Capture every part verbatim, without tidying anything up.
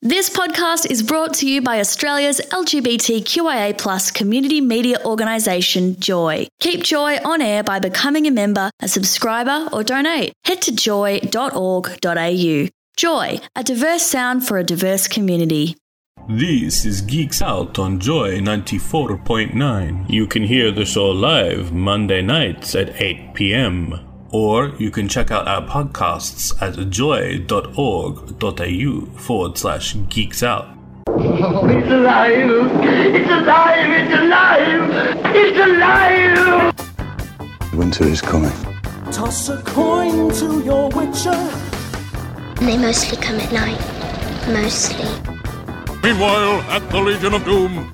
This podcast is brought to you by Australia's L G B T Q I A plus community media organisation, Joy. Keep Joy on air by becoming a member, a subscriber or donate. Head to joy dot org dot a u. Joy, a diverse sound for a diverse community. This is Geeks Out on Joy ninety-four point nine. You can hear the show live Monday nights at eight p.m. Or you can check out our podcasts at joy dot org dot a u forward slash geeks out. Oh, it's alive! It's alive! It's alive! It's alive! Winter is coming. Toss a coin to your witcher. They mostly come at night. Mostly. Meanwhile, at the Legion of Doom.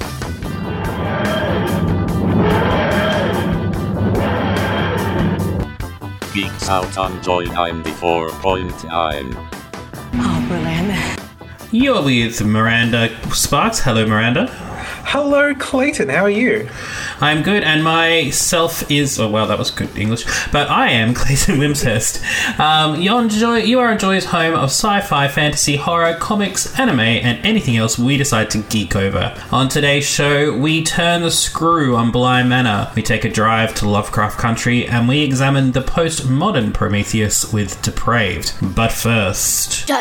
Geeks Out on Joy ninety-four point nine. Oh, Berlin. You're with Miranda Sparks. Hello, Miranda. Hello, Clayton. How are you? I'm good, and myself is... Oh, well, that was good English. But I am Clayton Wimshurst. Um, you, enjoy, you are Joy's home of sci-fi, fantasy, horror, comics, anime, and anything else we decide to geek over. On today's show, we turn the screw on Bly Manor. We take a drive to Lovecraft Country, and we examine the postmodern Prometheus with Depraved. But first...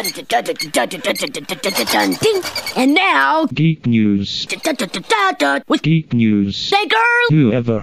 And now... Geek News. With Geek News. Say girl! Whoever.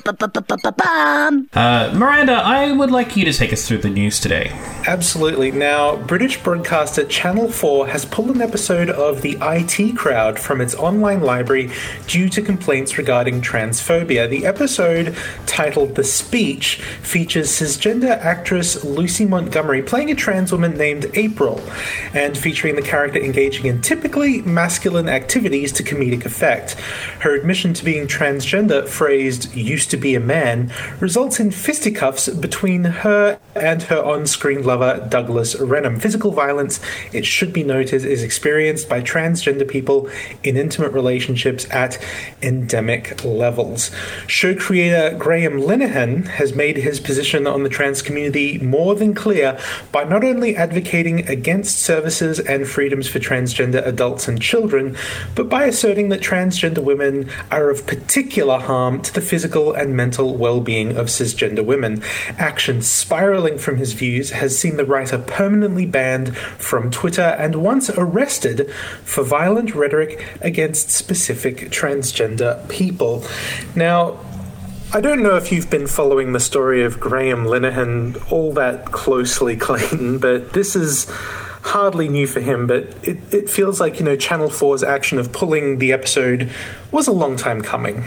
Uh, Miranda, I would like you to take us through the news today. Absolutely. Now, British broadcaster Channel four has pulled an episode of The I T Crowd from its online library due to complaints regarding transphobia. The episode, titled The Speech, features cisgender actress Lucy Montgomery playing a trans woman named April, and featuring the character engaging in typically masculine activities to comedic effect. Her admission to being transgender, phrased used to be a man, results in fisticuffs between her and her on-screen lover Douglas Renham. Physical violence, it should be noted, is experienced by transgender people in intimate relationships at endemic levels. Show creator Graham Linehan has made his position on the trans community more than clear by not only advocating against services and freedoms for transgender adults and children, but by asserting that transgender women are of particular harm to the physical and mental well-being of cisgender women. Action spiraling from his views has seen the writer permanently banned from Twitter and once arrested for violent rhetoric against specific transgender people. Now, I don't know if you've been following the story of Graham Linehan all that closely, Clayton, but this is hardly new for him, but it, it feels like, you know, Channel four's action of pulling the episode was a long time coming.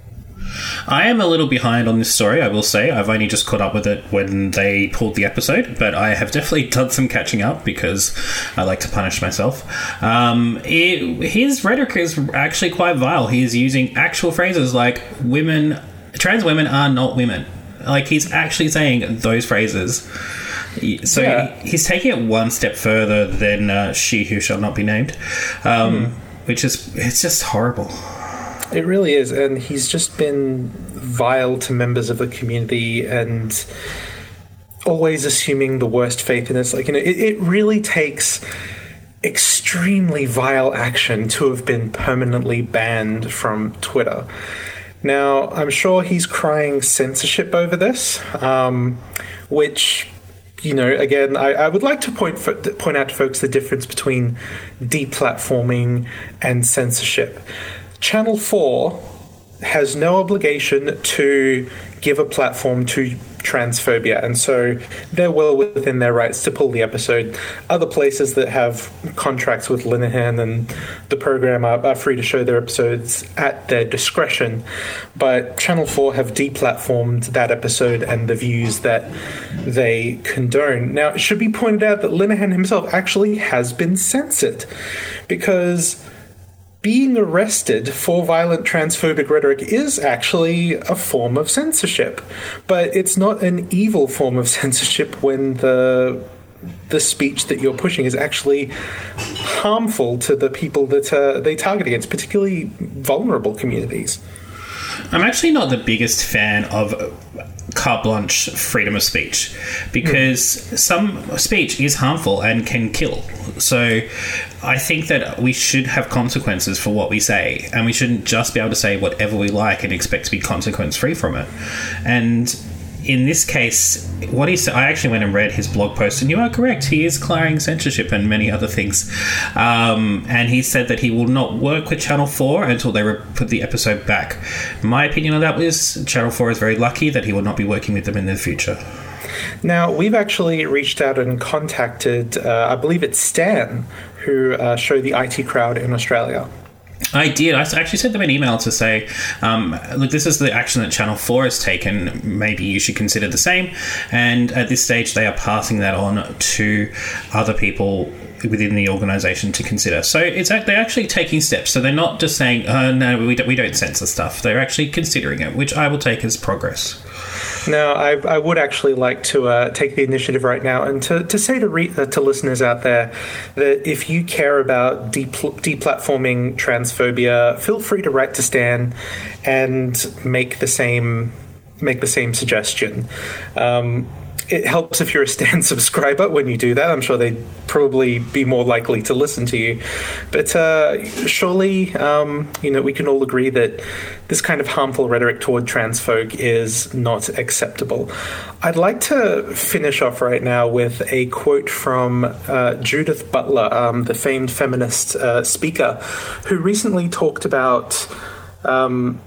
I am a little behind on this story, I will say. I've only just caught up with it when they pulled the episode, but I have definitely done some catching up because I like to punish myself. Um, it, his rhetoric is actually quite vile. He is using actual phrases like women, trans women are not women. Like, he's actually saying those phrases. So yeah. He's taking it one step further than uh, She Who Shall Not Be Named, um, mm. which is, it's just horrible. It really is, and he's just been vile to members of the community and always assuming the worst faith in us. Like, you know, it, it really takes extremely vile action to have been permanently banned from Twitter. Now, I'm sure he's crying censorship over this, um, which... You know, again, I, I would like to point fo- point out to folks the difference between deplatforming and censorship. Channel four has no obligation to give a platform to transphobia, and so they're well within their rights to pull the episode. Other places that have contracts with Linehan and the program are, are free to show their episodes at their discretion, but Channel four have deplatformed that episode and the views that they condone. Now, it should be pointed out that Linehan himself actually has been censored, because being arrested for violent transphobic rhetoric is actually a form of censorship, but it's not an evil form of censorship when the the speech that you're pushing is actually harmful to the people that uh, they target against, particularly vulnerable communities. I'm actually not the biggest fan of carte blanche freedom of speech, because mm. some speech is harmful and can kill. So I think that we should have consequences for what we say, and we shouldn't just be able to say whatever we like and expect to be consequence-free from it. And in this case, what he said, I actually went and read his blog post, and you are correct, he is clearing censorship and many other things. Um, and he said that he will not work with Channel four until they re- put the episode back. My opinion on that was Channel four is very lucky that he will not be working with them in the future. Now, we've actually reached out and contacted, uh, I believe it's Stan, who uh, show the I T Crowd in Australia. I did. I actually sent them an email to say, um, look, this is the action that Channel four has taken. Maybe you should consider the same. And at this stage, they are passing that on to other people within the organisation to consider. So it's they're actually taking steps. So they're not just saying, oh, no, we don't, we don't censor stuff. They're actually considering it, which I will take as progress. Now, I, I would actually like to uh, take the initiative right now and to, to say to re- uh, to listeners out there that if you care about de- deplatforming transphobia, feel free to write to Stan and make the same make the same suggestion. Um, It helps if you're a Stan subscriber when you do that. I'm sure they'd probably be more likely to listen to you. But uh, surely, um, you know, we can all agree that this kind of harmful rhetoric toward trans folk is not acceptable. I'd like to finish off right now with a quote from uh, Judith Butler, um, the famed feminist uh, speaker, who recently talked about um,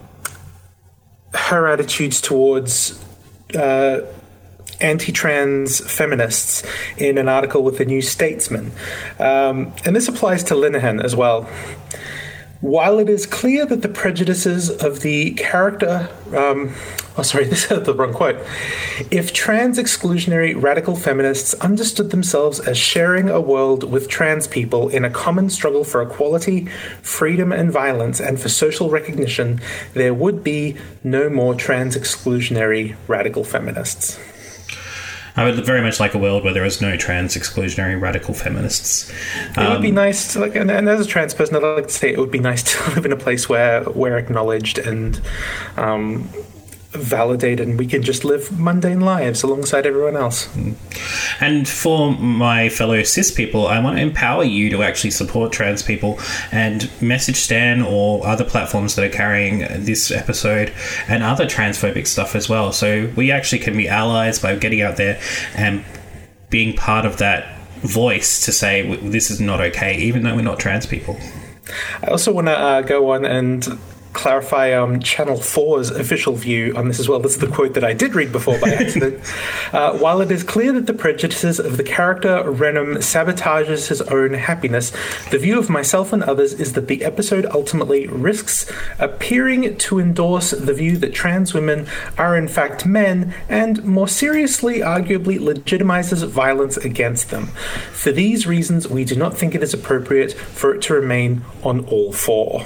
her attitudes towards Uh, anti-trans feminists in an article with the New Statesman. Um, and this applies to Linehan as well. While it is clear that the prejudices of the character... Um, oh, sorry, this is the wrong quote. If trans exclusionary radical feminists understood themselves as sharing a world with trans people in a common struggle for equality, freedom and violence, and for social recognition, there would be no more trans exclusionary radical feminists. I would very much like a world where there is no trans exclusionary radical feminists. Um, it would be nice to, like, and, and as a trans person, I'd like to say it would be nice to live in a place where we're acknowledged and um, validated, and we can just live mundane lives alongside everyone else. And for my fellow cis people, I want to empower you to actually support trans people and message Stan or other platforms that are carrying this episode and other transphobic stuff as well. So we actually can be allies by getting out there and being part of that voice to say this is not okay, even though we're not trans people. I also want to uh, go on and clarify um, Channel four's official view on this as well. This is the quote that I did read before by accident. uh, While it is clear that the prejudices of the character Renham sabotages his own happiness, the view of myself and others is that the episode ultimately risks appearing to endorse the view that trans women are in fact men, and more seriously, arguably legitimizes violence against them. For these reasons, we do not think it is appropriate for it to remain on all four.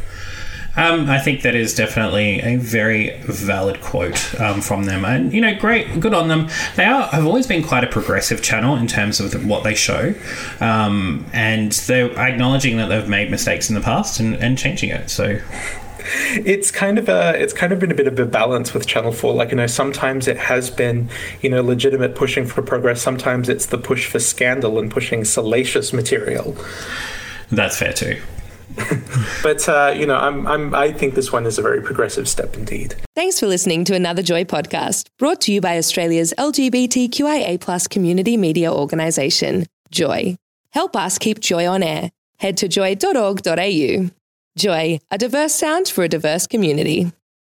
Um, I think that is definitely a very valid quote um, from them. And, you know, great, good on them. They are have always been quite a progressive channel in terms of the, what they show. Um, and they're acknowledging that they've made mistakes in the past and, and changing it. So it's kind of a it's kind of been a bit of a balance with Channel four. Like, you know, sometimes it has been, you know, legitimate pushing for progress. Sometimes it's the push for scandal and pushing salacious material. That's fair too. But, uh, you know, I'm, I'm, I think this one is a very progressive step indeed. Thanks for listening to another Joy podcast, brought to you by Australia's L G B T Q I A plus community media organisation, Joy. Help us keep Joy on air. Head to joy dot org dot a u. Joy, a diverse sound for a diverse community.